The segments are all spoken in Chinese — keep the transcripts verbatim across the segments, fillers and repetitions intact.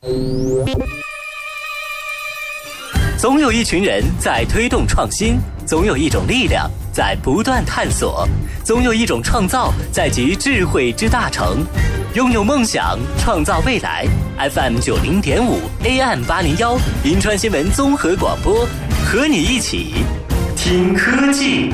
总有一群人在推动创新，总有一种力量在不断探索，总有一种创造在集智慧之大成。拥有梦想，创造未来。F M 九零点五 A M 八零幺银川新闻综合广播，和你一起听科技。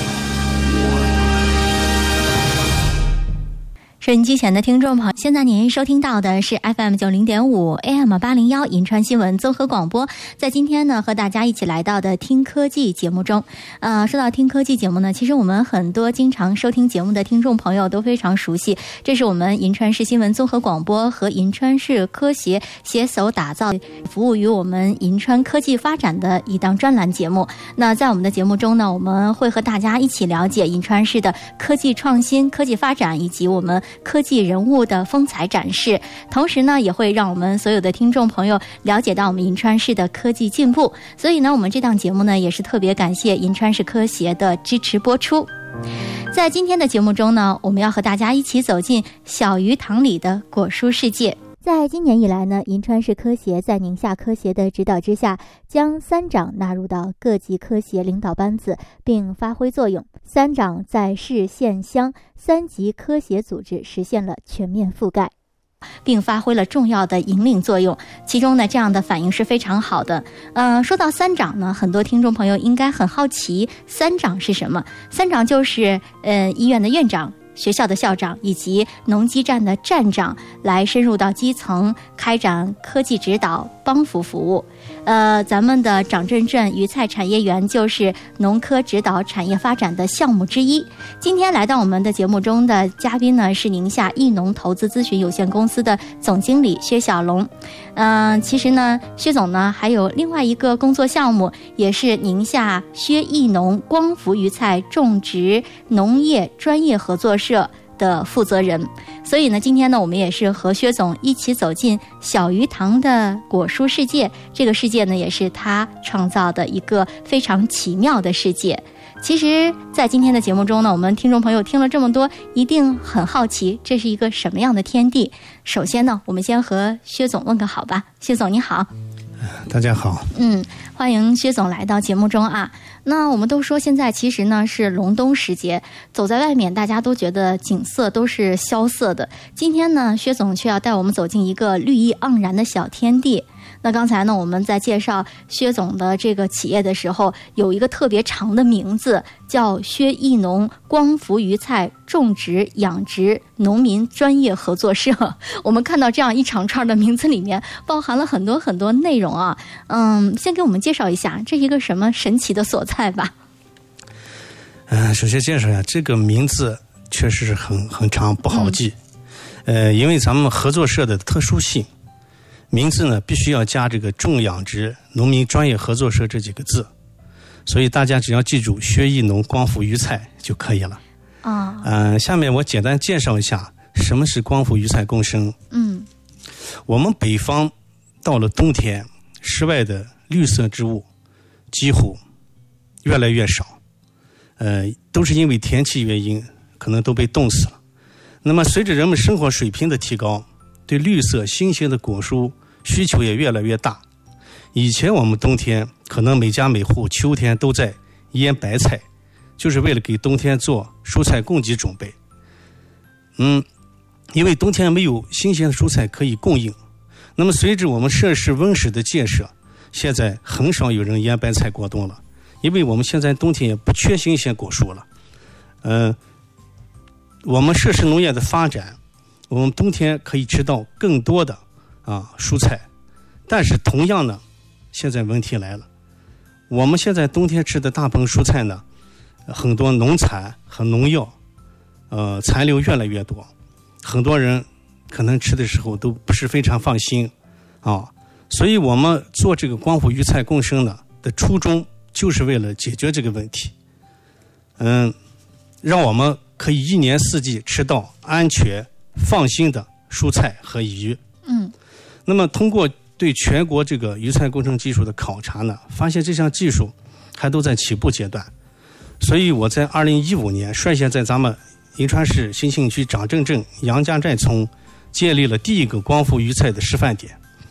收音机前的听众朋友，现在您收听到的是 F M 九零点五 A M 八零幺银川新闻综合广播。在今天呢，和大家一起来到的听科技节目中，呃，说到听科技节目呢，其实我们很多经常收听节目的听众朋友都非常熟悉，这是我们银川市新闻综合广播和银川市科协携手打造，服务于我们银川科技发展的一档专栏节目。那在我们的节目中呢，我们会和大家一起了解银川市的科技创新、科技发展以及我们科技人物的风采展示，同时呢，也会让我们所有的听众朋友了解到我们银川市的科技进步。所以呢，我们这档节目呢，也是特别感谢银川市科协的支持播出。在今天的节目中呢，我们要和大家一起走进小鱼塘里的果蔬世界。在今年以来呢，银川市科协在宁夏科协的指导之下，将三长纳入到各级科协领导班子，并发挥作用。三长在市县乡三级科协组织实现了全面覆盖，并发挥了重要的引领作用。其中呢，这样的反应是非常好的。呃，说到三长呢，很多听众朋友应该很好奇，三长是什么？三长就是呃医院的院长、学校的校长以及农机站的站长，来深入到基层开展科技指导帮扶服务。呃，咱们的长镇镇鱼菜产业园就是农科指导产业发展的项目之一。今天来到我们的节目中的嘉宾呢，是宁夏益农投资咨询有限公司的总经理薛小龙。嗯、呃，其实呢，薛总呢还有另外一个工作项目，也是宁夏薛益农光伏鱼菜种植农业专业合作社的负责人。所以呢，今天呢，我们也是和薛总一起走进小鱼塘的果蔬世界。这个世界呢，也是他创造的一个非常奇妙的世界。其实在今天的节目中呢，我们听众朋友听了这么多，一定很好奇这是一个什么样的天地。首先呢，我们先和薛总问个好吧。薛总你好。 大家好。 嗯，欢迎薛总来到节目中啊。那我们都说现在其实呢是隆冬时节，走在外面大家都觉得景色都是萧瑟的。今天呢，薛总却要带我们走进一个绿意盎然的小天地。那刚才呢，我们在介绍薛总的这个企业的时候，有一个特别长的名字，叫薛益农光伏鱼菜种植养殖农民专业合作社。我们看到这样一长串的名字里面，包含了很多很多内容啊。嗯，先给我们介绍一下，这是一个什么神奇的所在吧？ 嗯、呃，首先介绍一下这个名字，确实是很很长，不好记。嗯、呃，因为咱们合作社的特殊性。名字呢，必须要加这个种养殖农民专业合作社这几个字，所以大家只要记住薛益农光伏鱼菜就可以了。啊，嗯、呃，下面我简单介绍一下什么是光伏鱼菜共生。嗯，我们北方到了冬天，室外的绿色植物几乎越来越少，呃，都是因为天气原因，可能都被冻死了。那么随着人们生活水平的提高，对绿色新鲜的果蔬需求也越来越大。以前我们冬天可能每家每户秋天都在腌白菜，就是为了给冬天做蔬菜供给准备。嗯，因为冬天没有新鲜的蔬菜可以供应，那么随着我们设施温室的建设，现在很少有人腌白菜过冬了，因为我们现在冬天也不缺新鲜果蔬了。嗯、呃，我们设施农业的发展，我们冬天可以吃到更多的啊蔬菜，但是同样呢，现在问题来了，我们现在冬天吃的大部分蔬菜呢，很多农残和农药，呃残留越来越多，很多人可能吃的时候都不是非常放心啊，所以我们做这个光伏鱼菜共生呢的初衷，就是为了解决这个问题，嗯，让我们可以一年四季吃到安全放心的蔬菜和鱼。嗯，那么通过对全国这个鱼菜共生技术的考察呢，发现这项技术还都在起步阶段，所以我在二零一五年率先在咱们银川市新兴区长镇镇杨家寨村建立了第一个光伏鱼菜的示范点。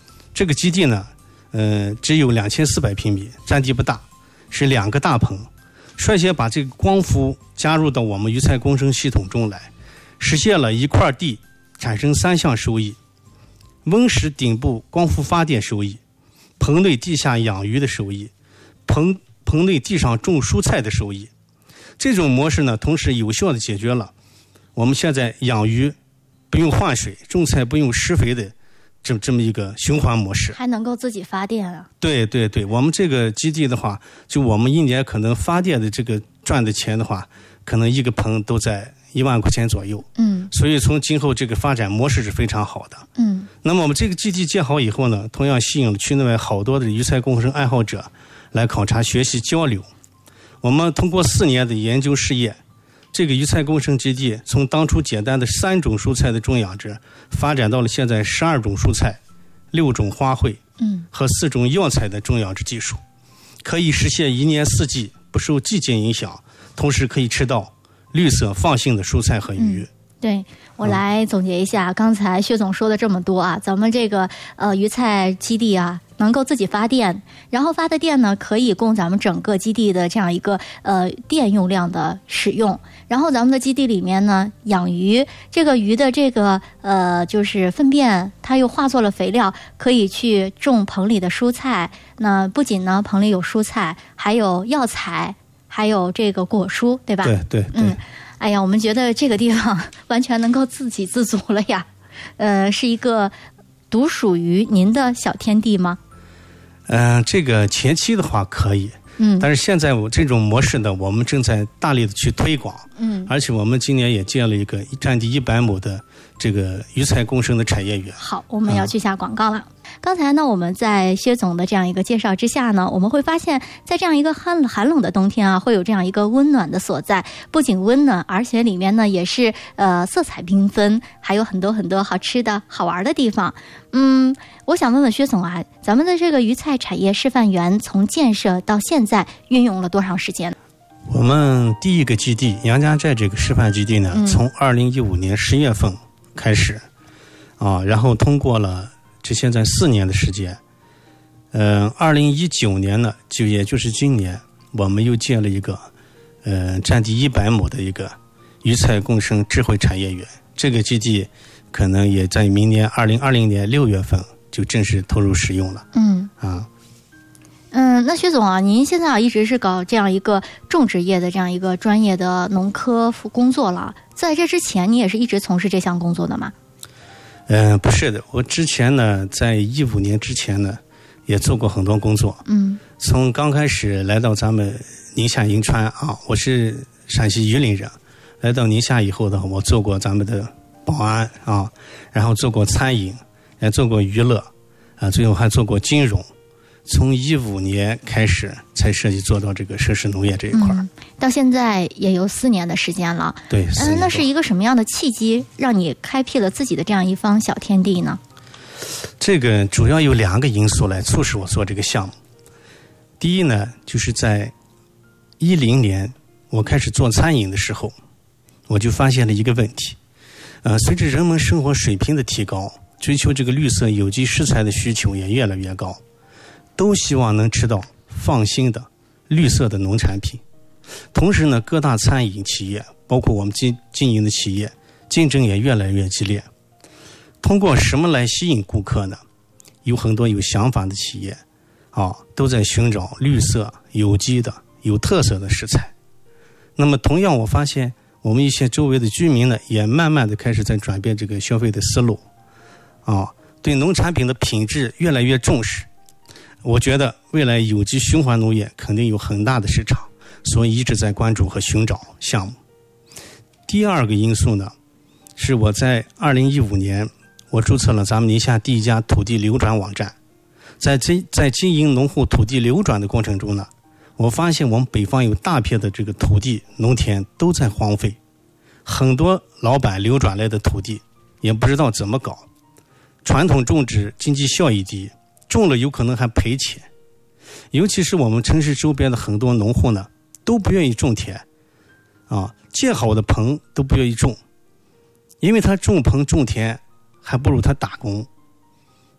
这个基地呢，呃，只有两千四百平米，占地不大，是两个大棚，率先把这个光伏加入到我们鱼菜共生系统中来，实现了一块地产生三项收益：温室顶部光伏发电收益，棚内地下养鱼的收益，棚棚内地上种蔬菜的收益。这种模式呢，同时有效地解决了我们现在养鱼不用换水，种菜不用施肥的这这么一个循环模式， 还能够自己发电啊。 对对对，我们这个基地的话，就我们一年可能发电的这个赚的钱的话，可能一个棚都在一万块钱左右。 嗯， 所以从今后这个发展模式是非常好的。 嗯， 那么我们这个基地建好以后呢，同样吸引了区内外好多的鱼菜共生爱好者来考察学习交流。我们通过四年的研究试验，这个鱼菜共生基地从当初简单的三种蔬菜的种养殖，发展到了现在十二种蔬菜、六种花卉， 嗯，和四种药材的种养殖技术，可以实现一年四季不受季节影响，同时可以吃到绿色放心的蔬菜和鱼。 嗯，对，我来总结一下，嗯、刚才薛总说的这么多啊，咱们这个呃鱼菜基地啊，能够自己发电，然后发的电呢，可以供咱们整个基地的这样一个呃电用量的使用。然后咱们的基地里面呢，养鱼，这个鱼的这个呃就是粪便，它又化作了肥料，可以去种棚里的蔬菜。那不仅呢，棚里有蔬菜，还有药材，还有这个果蔬，对吧？ 对对对。 嗯，哎呀，我们觉得这个地方完全能够自给自足了呀。呃，是一个独属于您的小天地吗？ 嗯、呃，这个前期的话可以。 嗯， 但是现在我这种模式呢，我们正在大力的去推广。 嗯， 而且我们今年也建了一个占地一百亩的这个鱼菜共生的产业园。 好，我们要去下广告了。嗯、刚才呢，我们在薛总的这样一个介绍之下呢，我们会发现，在这样一个寒寒冷的冬天啊，会有这样一个温暖的所在。不仅温暖，而且里面呢也是呃色彩缤纷，还有很多很多好吃的好玩的地方。嗯，我想问问薛总啊，咱们的这个鱼菜产业示范园从建设到现在运用了多长时间？ 我们第一个基地杨家寨这个示范基地呢，嗯、从二零一五年十月份开始啊，然后通过了这现在四年的时间，呃，二零一九年呢，就也就是今年，我们又建了一个呃占地一百亩的一个鱼菜共生智慧产业园。这个基地可能也在明年二零二零年六月份就正式投入使用了。 嗯啊。 嗯，那薛总啊，您现在啊一直是搞这样一个种植业的这样一个专业的农科工作了，在这之前你也是一直从事这项工作的吗？ 嗯、呃，不是的，我之前呢，在一五年之前呢，也做过很多工作。 嗯， 从刚开始来到咱们宁夏银川啊，我是陕西榆林人，来到宁夏以后呢，我做过咱们的保安啊，然后做过餐饮，也做过娱乐啊，最后还做过金融。从一五年开始才涉及做到这个奢侈农业这一块、嗯、 到现在也有四年的时间了。 对， 嗯，那是一个什么样的契机让你开辟了自己的这样一方小天地呢？ 这个主要有两个因素来促使我做这个项目。第一呢，就是在一零年我开始做餐饮的时候，我就发现了一个问题，呃，随着人们生活水平的提高，追求这个绿色有机食材的需求也越来越高，都希望能吃到放心的绿色的农产品。同时呢，各大餐饮企业包括我们经经营的企业竞争也越来越激烈。通过什么来吸引顾客呢？有很多有想法的企业啊，都在寻找绿色有机的有特色的食材。那么同样我发现我们一些周围的居民呢，也慢慢的开始在转变这个消费的思路啊，对农产品的品质越来越重视。我觉得未来有机循环农业肯定有很大的市场，所以一直在关注和寻找项目。第二个因素呢，是我在二零一五年我注册了咱们宁夏第一家土地流转网站。在这在经营农户土地流转的过程中呢，我发现我们北方有大片的这个土地农田都在荒废，很多老板流转来的土地也不知道怎么搞，传统种植经济效益低，种了有可能还赔钱。尤其是我们城市周边的很多农户呢，都不愿意种田啊，建好的棚都不愿意种，因为他种棚种田还不如他打工。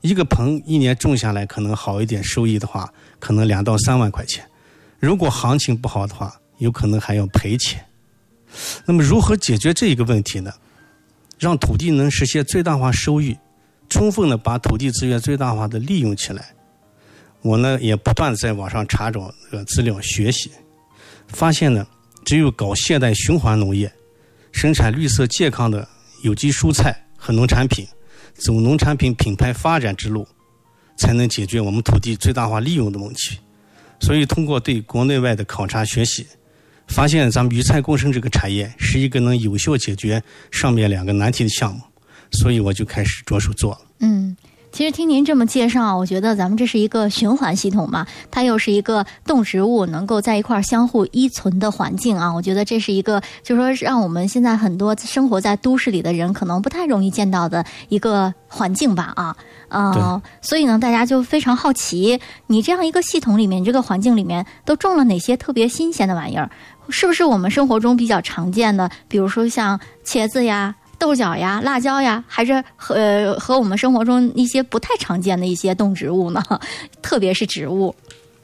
一个棚一年种下来可能好一点收益的话，可能两到三万块钱。如果行情不好的话，有可能还要赔钱。那么如何解决这一个问题呢？让土地能实现最大化收益，充分的把土地资源最大化的利用起来。我呢也不断的在网上查找这个资料学习，发现呢，只有搞现代循环农业，生产绿色健康的有机蔬菜和农产品，走农产品品牌发展之路，才能解决我们土地最大化利用的问题。所以通过对国内外的考察学习，发现咱们鱼菜共生这个产业是一个能有效解决上面两个难题的项目，所以我就开始着手做了。 嗯，其实听您这么介绍，我觉得咱们这是一个循环系统嘛，它又是一个动植物能够在一块相互依存的环境啊。我觉得这是一个，就是说让我们现在很多生活在都市里的人可能不太容易见到的一个环境吧啊。呃，所以呢，大家就非常好奇，你这样一个系统里面，你这个环境里面都种了哪些特别新鲜的玩意儿？是不是我们生活中比较常见的，比如说像茄子呀、豆角呀、辣椒呀，还是和、呃、和我们生活中一些不太常见的一些动植物呢？特别是植物。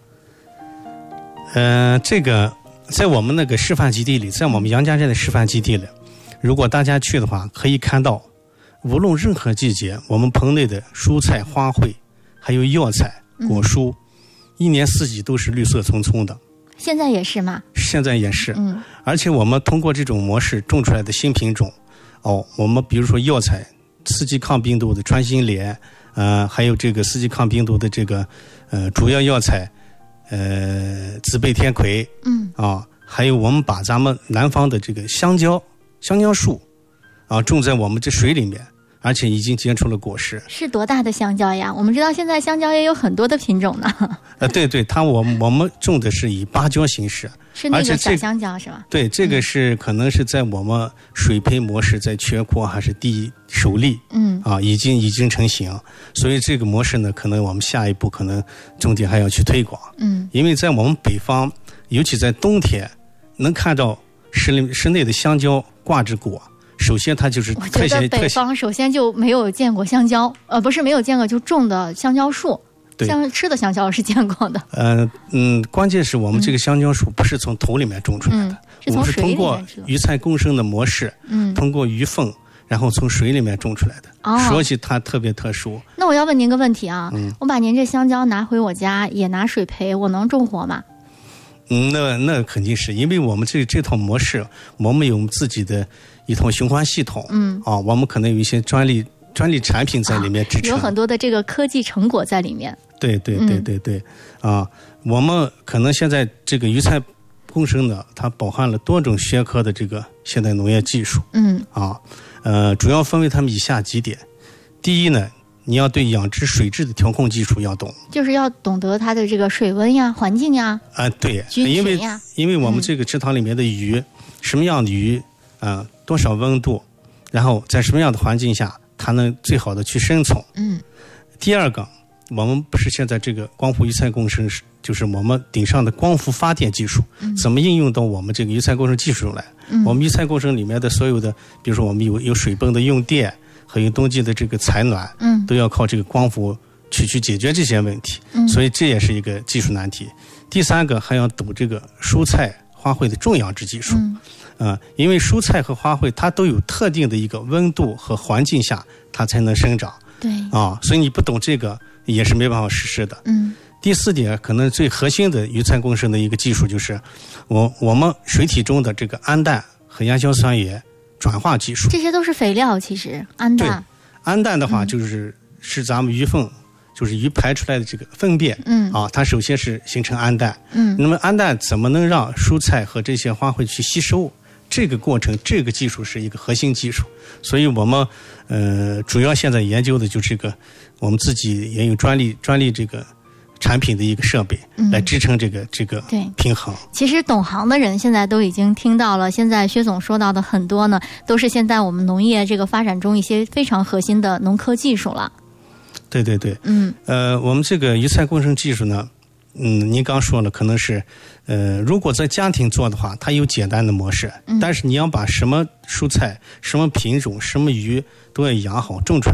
呃，这个在我们那个示范基地里，在我们杨家镇的示范基地里，如果大家去的话，可以看到，无论任何季节，我们棚内的蔬菜、花卉，还有药材、果蔬，嗯、一年四季都是绿色葱葱的。 现在也是吗？ 现在也是， 嗯， 而且我们通过这种模式种出来的新品种，哦，我们比如说药材，四季抗病毒的穿心莲，呃，还有这个四季抗病毒的这个呃主要药材，呃，紫背天葵， 嗯， 啊，还有我们把咱们南方的这个香蕉、香蕉树，啊，种在我们这水里面。而且已经结出了果实。 是多大的香蕉呀？我们知道现在香蕉也有很多的品种呢。 呃，对对，它我我们种的是以芭蕉形式， 是那个小香蕉是吧？ 对，这个是可能是在我们水培模式在全国还是第一首例， 嗯啊，已经已经成型，所以这个模式呢，可能我们下一步可能重点还要去推广， 嗯， 因为在我们北方，尤其在冬天，能看到室内室内的香蕉挂着果。首先，它就是我觉得北方首先就没有见过香蕉，呃，不是没有见过就种的香蕉树，像吃的香蕉是见过的。 呃嗯，关键是我们这个香蕉树不是从土里面种出来的， 嗯、是从我们是通过鱼菜共生的模式， 嗯， 通过鱼粪，然后从水里面种出来的。 哦， 说起它特别特殊。 那我要问您个问题啊， 嗯、 我把您这香蕉拿回我家，也拿水培，我能种活吗？ 嗯，那那肯定是因为我们这这套模式，我们有自己的一套循环系统， 嗯啊，我们可能有一些专利专利产品在里面支撑、 啊，有很多的这个科技成果在里面。 对对对对对，嗯、啊，我们可能现在这个鱼菜共生呢，它包含了多种学科的这个现代农业技术， 嗯啊，呃，主要分为它们以下几点。第一呢，你要对养殖水质的调控技术要懂， 就是要懂得它的这个水温呀、环境呀。 啊、呃，对， 菌群因为呀因为我们这个池塘里面的鱼，嗯、什么样的鱼啊、呃，多少温度，然后在什么样的环境下，它能最好的去生存。 嗯。 第二个，我们不是现在这个光伏鱼菜共生，就是我们顶上的光伏发电技术， 嗯、 怎么应用到我们这个鱼菜共生技术中来？ 嗯、 我们鱼菜共生里面的所有的，比如说我们有有水泵的用电。和有冬季的这个采暖， 嗯， 都要靠这个光伏去去解决这些问题， 嗯， 所以这也是一个技术难题。第三个还要懂这个蔬菜花卉的种养殖技术， 嗯， 啊、呃，因为蔬菜和花卉它都有特定的一个温度和环境下它才能生长， 对， 啊，所以你不懂这个也是没办法实施的， 嗯。 第四点，可能最核心的鱼菜共生的一个技术就是，我我们水体中的这个氨氮和亚硝酸盐。转化技术， 这些都是肥料，其实氨氮。 对，氨氮的话就是、嗯、是咱们鱼粪，就是鱼排出来的这个粪便， 嗯啊，它首先是形成氨氮， 嗯， 那么氨氮怎么能让蔬菜和这些花卉去吸收？这个过程，这个技术是一个核心技术，所以我们呃主要现在研究的就是这个，我们自己也有专利专利这个。产品的一个设备来支撑这个、嗯、这个平衡。 其实懂行的人现在都已经听到了，现在薛总说到的很多呢，都是现在我们农业这个发展中一些非常核心的农科技术了。 对对对， 嗯， 呃，我们这个鱼菜共生技术呢，嗯，您刚说了，可能是，呃，如果在家庭做的话，它有简单的模式， 嗯、 但是你要把什么蔬菜、什么品种、什么鱼都要养好种出来。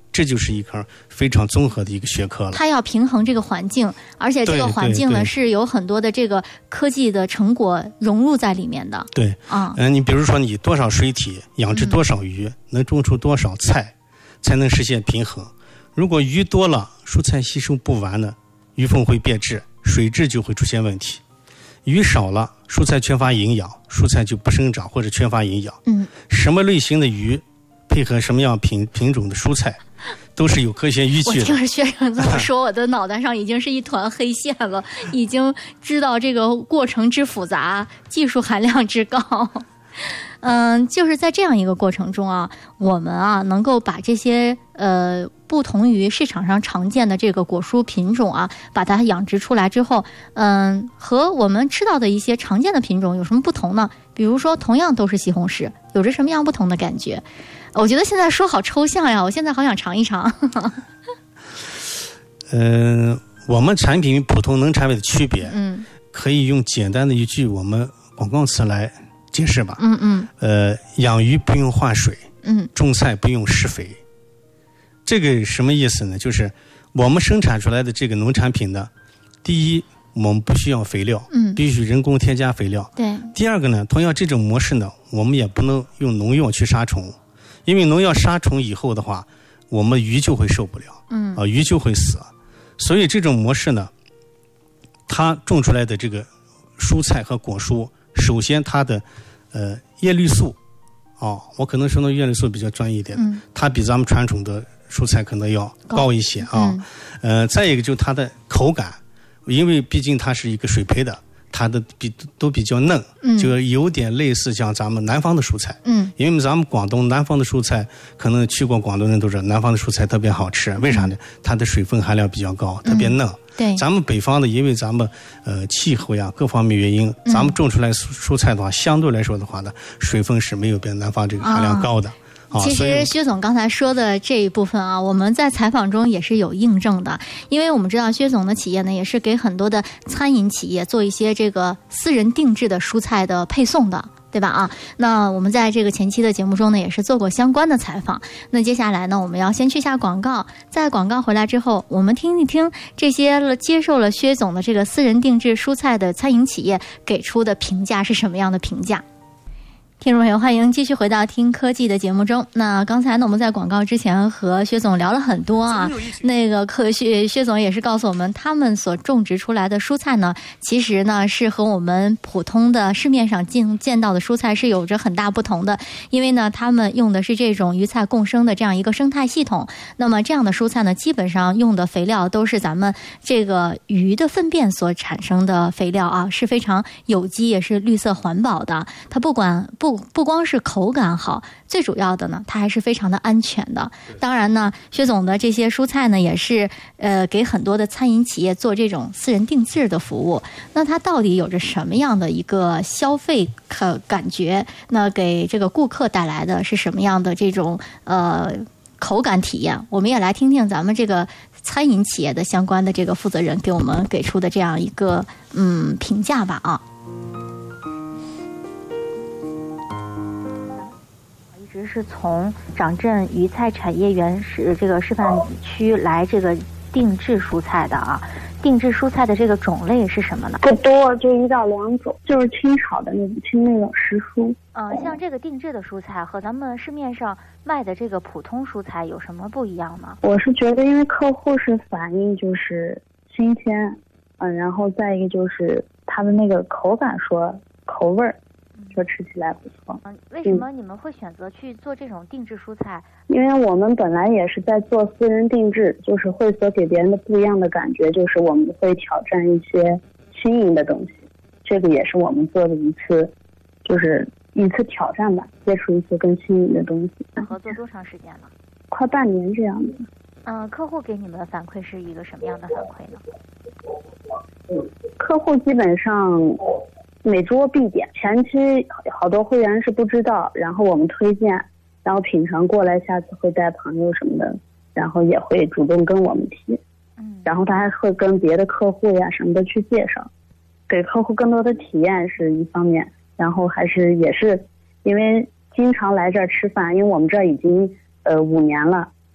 这就是一个非常综合的一个学科了。 它要平衡这个环境，而且这个环境呢是有很多的这个科技的成果融入在里面的。 对啊，嗯、呃，你比如说你多少水体养殖多少鱼，嗯、能种出多少菜，才能实现平衡。如果鱼多了，蔬菜吸收不完呢，鱼缝会变质，水质就会出现问题。鱼少了，蔬菜缺乏营养，蔬菜就不生长或者缺乏营养。嗯，什么类型的鱼配合什么样品品种的蔬菜，都是有科学依据的。 我听着学生这么说，我的脑袋上已经是一团黑线了，已经知道这个过程之复杂，技术含量之高。嗯，就是在这样一个过程中啊，我们啊能够把这些呃不同于市场上常见的这个果蔬品种啊，把它养殖出来之后，嗯，和我们吃到的一些常见的品种有什么不同呢？比如说，同样都是西红柿，有着什么样不同的感觉？我觉得现在说好抽象呀，我现在好想尝一尝。 嗯、呃，我们产品与普通农产品的区别，嗯，可以用简单的一句我们广告词来解释吧。嗯嗯。呃，养鱼不用换水，嗯，种菜不用施肥。这个什么意思呢？就是我们生产出来的这个农产品呢，第一，我们不需要肥料，嗯，必须人工添加肥料。对。第二个呢，同样这种模式呢，我们也不能用农药去杀虫，因为农药杀虫以后的话，我们鱼就会受不了，嗯，啊，鱼就会死。所以这种模式呢，它种出来的这个蔬菜和果蔬，首先它的呃叶绿素，哦，我可能说的叶绿素比较专业一点，嗯，它比咱们传统的蔬菜可能要高一些啊，嗯，呃，再一个就是它的口感，因为毕竟它是一个水培的，它的比都比较嫩，嗯，就有点类似像咱们南方的蔬菜，嗯，因为咱们广东南方的蔬菜，可能去过广东人都知道，南方的蔬菜特别好吃，为啥呢？它的水分含量比较高，特别嫩。嗯，对，咱们北方的，因为咱们呃气候呀各方面原因，咱们种出来蔬菜的话，相对来说的话呢，水分是没有比南方这个含量高的。 啊，其实薛总刚才说的这一部分啊，我们在采访中也是有印证的，因为我们知道薛总的企业呢，也是给很多的餐饮企业做一些这个私人定制的蔬菜的配送的。对吧啊？那我们在这个前期的节目中呢，也是做过相关的采访。那接下来呢，我们要先去下广告，在广告回来之后，我们听一听这些接受了薛总的这个私人定制蔬菜的餐饮企业给出的评价是什么样的评价。听众朋友，欢迎继续回到听科技的节目中。那刚才呢，我们在广告之前和薛总聊了很多啊。那个科学薛总也是告诉我们，他们所种植出来的蔬菜呢，其实呢是和我们普通的市面上见见到的蔬菜是有着很大不同的。因为呢，他们用的是这种鱼菜共生的这样一个生态系统。那么这样的蔬菜呢，基本上用的肥料都是咱们这个鱼的粪便所产生的肥料啊，是非常有机，也是绿色环保的。它不管不。不不光是口感好，最主要的呢，它还是非常的安全的。当然呢，薛总的这些蔬菜呢，也是呃给很多的餐饮企业做这种私人定制的服务。那它到底有着什么样的一个消费可感觉？那给这个顾客带来的是什么样的这种呃口感体验？我们也来听听咱们这个餐饮企业的相关的这个负责人给我们给出的这样一个嗯评价吧啊。一直是从长镇鱼菜产业园是这个示范区来这个定制蔬菜的啊。定制蔬菜的这个种类是什么呢？ 不多，就一到两种，就是清炒的那种清那种时蔬。 嗯、呃，像这个定制的蔬菜和咱们市面上卖的这个普通蔬菜有什么不一样呢？ 我是觉得，因为客户是反映就是新鲜，嗯，然后再一个就是它的那个口感说口味儿。说吃起来不错。 嗯，为什么你们会选择去做这种定制蔬菜？ 嗯、因为我们本来也是在做私人定制，就是会所给别人的不一样的感觉，就是我们会挑战一些新颖的东西，这个也是我们做的一次，就是一次挑战吧，接触一些更新颖的东西。 合作多长时间了？ 快半年这样子。 嗯、呃，客户给你们的反馈是一个什么样的反馈呢？ 嗯，客户基本上。每桌必点，前期好多会员是不知道，然后我们推荐，然后品尝过来，下次会带朋友什么的，然后也会主动跟我们提，嗯，然后他还会跟别的客户呀什么的去介绍，给客户更多的体验是一方面，然后还是也是因为经常来这儿吃饭，因为我们这儿已经呃五年了，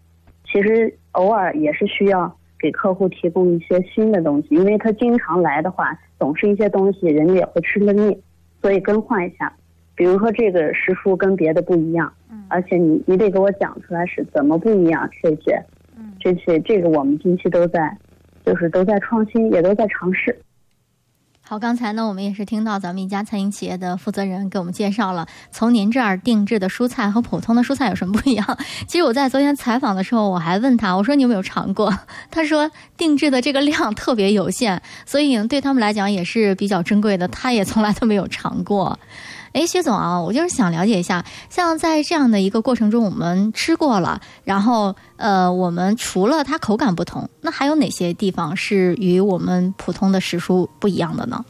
其实偶尔也是需要给客户提供一些新的东西，因为他经常来的话，总是一些东西人家也会吃个腻，所以更换一下。比如说这个时数跟别的不一样，而且你你得给我讲出来是怎么不一样，这些，这些这个我们近期都在，就是都在创新，也都在尝试。 好，刚才呢，我们也是听到咱们一家餐饮企业的负责人给我们介绍了，从您这儿定制的蔬菜和普通的蔬菜有什么不一样。其实我在昨天采访的时候，我还问他，我说你有没有尝过？他说定制的这个量特别有限，所以对他们来讲也是比较珍贵的，他也从来都没有尝过。哎，薛总啊，我就是想了解一下，像在这样的一个过程中，我们吃过了，然后呃，我们除了它口感不同，那还有哪些地方是与我们普通的食蔬不一样的呢？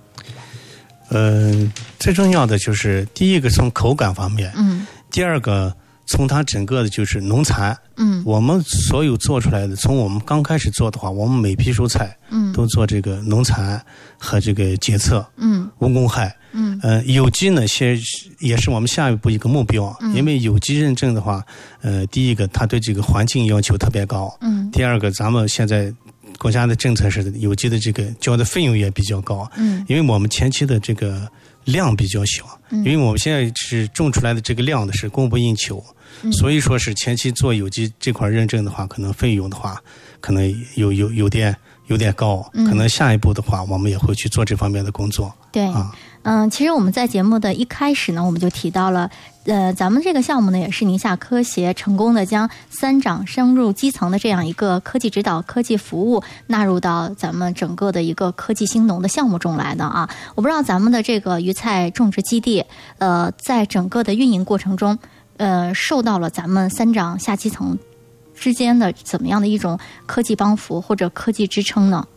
呃，最重要的就是第一个从口感方面，嗯，第二个从它整个的就是农残，嗯，我们所有做出来的，从我们刚开始做的话，我们每批蔬菜，嗯，都做这个农残和这个检测，嗯，无公害。嗯，呃，有机呢，先也是我们下一步一个目标，嗯，因为有机认证的话，呃，第一个它对这个环境要求特别高，嗯，第二个咱们现在国家的政策是有机的这个交的费用也比较高，嗯，因为我们前期的这个量比较小，嗯，因为我们现在是种出来的这个量的是供不应求，嗯，所以说是前期做有机这块认证的话，可能费用的话，可能有有有点有点高，可能下一步的话，我们也会去做这方面的工作， 对，啊。嗯，其实我们在节目的一开始呢，我们就提到了，呃，咱们这个项目呢，也是宁夏科协成功的将三长深入基层的这样一个科技指导、科技服务纳入到咱们整个的一个科技兴农的项目中来的啊。我不知道咱们的这个鱼菜种植基地，呃，在整个的运营过程中，呃，受到了咱们三长下基层之间的怎么样的一种科技帮扶或者科技支撑呢？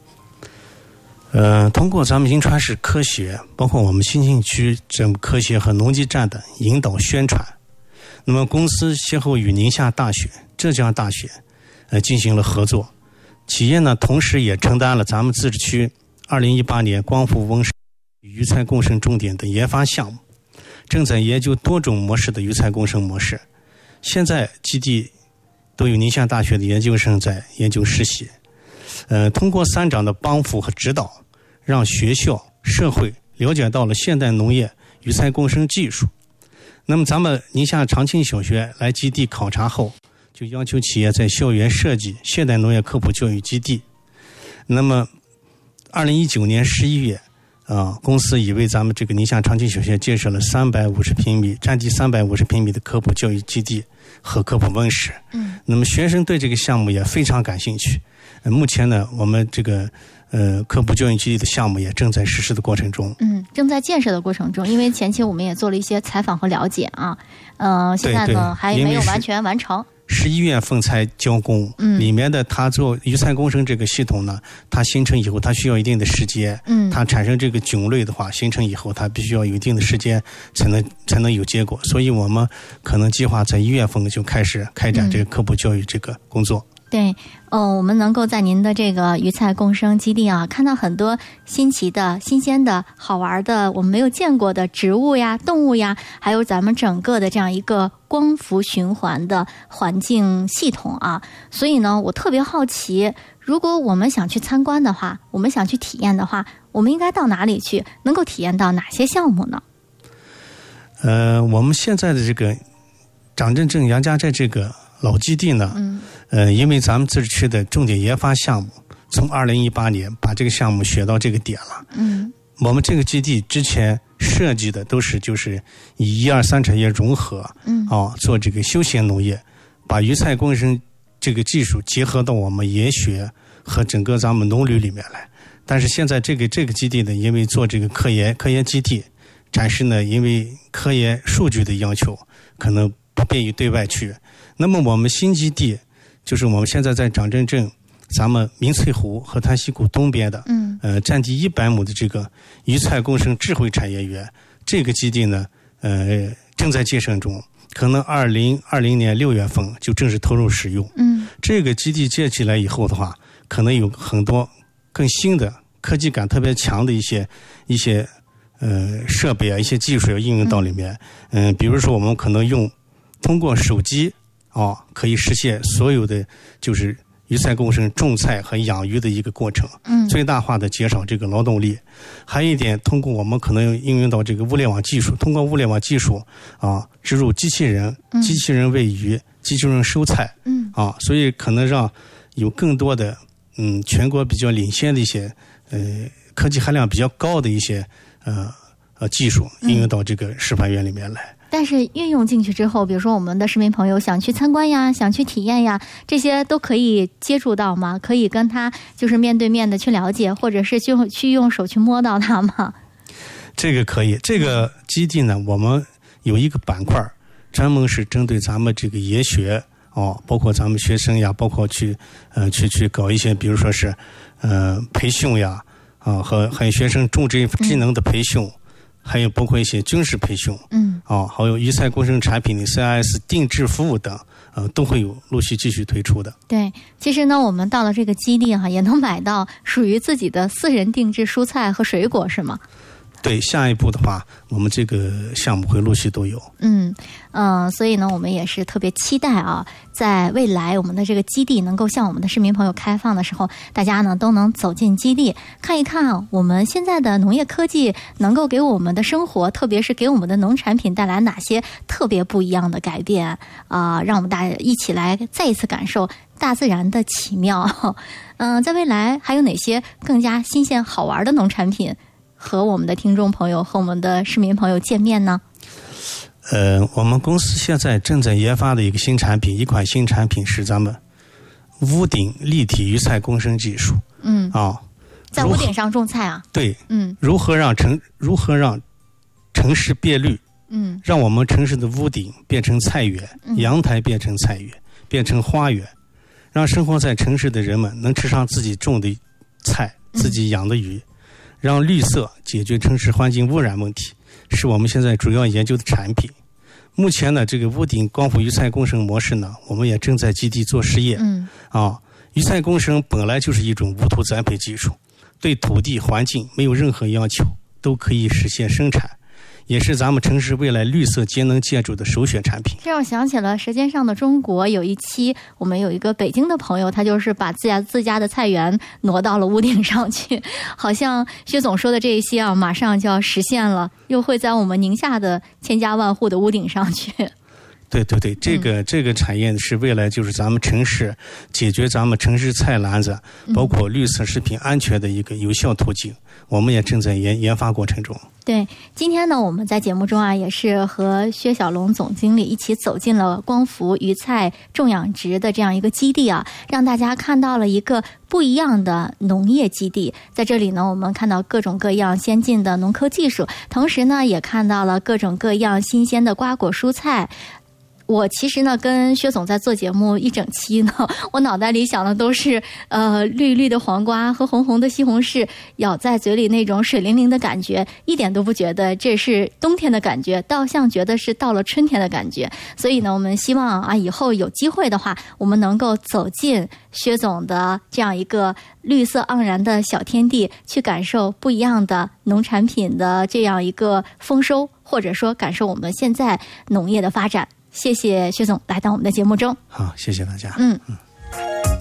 呃，通过咱们银川市科协，包括我们新兴区政府科协和农技站的引导宣传，那么公司先后与宁夏大学、浙江大学，呃，进行了合作。企业呢，同时也承担了咱们自治区二零一八年光伏温室鱼菜共生重点的研发项目，正在研究多种模式的鱼菜共生模式。现在基地都有宁夏大学的研究生在研究实习。呃，通过三长的帮扶和指导，让学校、社会了解到了现代农业鱼菜共生技术。那么咱们宁夏长青小学来基地考察后，就要求企业在校园设计现代农业科普教育基地。那么二零一九年十一月啊，公司已为咱们这个宁夏长青小学建设了三百五十平米占地三百五十平米的科普教育基地和科普温室。嗯，那么学生对这个项目也非常感兴趣。呃、目前呢，我们这个呃科普教育基地的项目也正在实施的过程中。嗯， 正在建设的过程中，因为前期我们也做了一些采访和了解啊，呃，现在呢还没有完全完成。 十一月份才交工，嗯，里面的它做鱼菜共生这个系统呢，它形成以后，它需要一定的时间，嗯，它产生这个菌类的话，形成以后，它必须要有一定的时间才能才能有结果，所以我们可能计划在一月份就开始开展这个科普教育这个工作。 嗯，对，哦，我们能够在您的这个鱼菜共生基地啊，看到很多新奇的、新鲜的、好玩的，我们没有见过的植物呀、动物呀，还有咱们整个的这样一个光伏循环的环境系统啊。所以呢，我特别好奇，如果我们想去参观的话，我们想去体验的话，我们应该到哪里去，能够体验到哪些项目呢？ 呃，我们现在的这个长镇镇杨家寨这个老基地呢，嗯，呃，因为咱们自治区的重点研发项目，从二零一八年把这个项目学到这个点了，嗯，我们这个基地之前设计的都是就是以一二三产业融合，嗯，啊，做这个休闲农业，把鱼菜共生这个技术结合到我们研学和整个咱们农旅里面来。但是现在这个这个基地呢，因为做这个科研科研基地，暂时呢，因为科研数据的要求，可能不便于对外去。那么我们新基地就是我们现在在长镇镇咱们明翠湖和滩溪谷东边的，嗯，呃，占地一百亩的这个鱼菜共生智慧产业园，这个基地呢，呃，正在建设中，可能二零二零年六月份就正式投入使用。嗯，这个基地建起来以后的话，可能有很多更新的科技感特别强的一些一些呃设备啊，一些技术要应用到里面。嗯、呃，比如说我们可能用通过手机啊，可以实现所有的就是鱼菜共生种菜和养鱼的一个过程， 嗯， 最大化的减少这个劳动力。还有一点，通过我们可能应用到这个物联网技术，通过物联网技术啊，植入机器人，机器人喂鱼，机器人收菜， 嗯啊，所以可能让有更多的嗯全国比较领先的一些呃科技含量比较高的一些呃呃技术应用到这个示范园里面来。嗯， 但是运用进去之后，比如说我们的市民朋友想去参观呀，想去体验呀，这些都可以接触到吗？可以跟他就是面对面的去了解，或者是去去用手去摸到它吗？ 这个可以。这个基地呢，我们有一个板块，专门是针对咱们这个研学哦，包括咱们学生呀，包括去呃去去搞一些，比如说是呃培训呀啊，和还有学生种植技能的培训。嗯，还有包括一些军事培训， 嗯， 啊，还有鱼菜共生产品的 C I S 定制服务等，呃，都会有陆续继续推出的。 对，其实呢，我们到了这个基地哈、啊，也能买到属于自己的私人定制蔬菜和水果，是吗？ 对，下一步的话，我们这个项目会陆续都有。 嗯嗯、呃，所以呢，我们也是特别期待啊，在未来我们的这个基地能够向我们的市民朋友开放的时候，大家呢都能走进基地，看一看我们现在的农业科技能够给我们的生活，特别是给我们的农产品带来哪些特别不一样的改变啊、呃！让我们大家一起来再一次感受大自然的奇妙。嗯、呃，在未来还有哪些更加新鲜好玩的农产品和我们的听众朋友和我们的市民朋友见面呢？ 呃，我们公司现在正在研发的一个新产品，一款新产品是咱们屋顶立体鱼菜共生技术。 嗯啊， 在屋顶上种菜啊？ 对， 嗯， 如何让城如何让城市变绿？ 嗯，让我们城市的屋顶变成菜园， 嗯、 阳台变成菜园，变成花园，让生活在城市的人们能吃上自己种的菜，自己养的鱼。嗯，让绿色解决城市环境污染问题，是我们现在主要研究的产品。目前呢，这个屋顶光伏鱼菜共生模式呢，我们也正在基地做实验。 嗯， 啊，鱼菜共生本来就是一种无土栽培技术，对土地环境没有任何要求，都可以实现生产，也是咱们城市未来绿色节能建筑的首选产品。 这让我想起了《舌尖上的中国》有一期，我们有一个北京的朋友，他就是把自家自家的菜园挪到了屋顶上去，好像薛总说的这一些啊，马上就要实现了，又会在我们宁夏的千家万户的屋顶上去。 对对对，这个、嗯、这个产业是未来就是咱们城市解决咱们城市菜篮子，包括绿色食品安全的一个有效途径，嗯、我们也正在研研发过程中。 对，今天呢，我们在节目中啊，也是和薛小龙总经理一起走进了光伏鱼菜种养殖的这样一个基地啊，让大家看到了一个不一样的农业基地。在这里呢，我们看到各种各样先进的农科技术，同时呢，也看到了各种各样新鲜的瓜果蔬菜。我其实呢，跟薛总在做节目一整期呢，我脑袋里想的都是呃绿绿的黄瓜和红红的西红柿，咬在嘴里那种水灵灵的感觉，一点都不觉得这是冬天的感觉，倒像觉得是到了春天的感觉。所以呢，我们希望啊，以后有机会的话，我们能够走进薛总的这样一个绿色盎然的小天地，去感受不一样的农产品的这样一个丰收，或者说感受我们现在农业的发展。谢谢薛总来到我们的节目中。 好，谢谢大家。 嗯。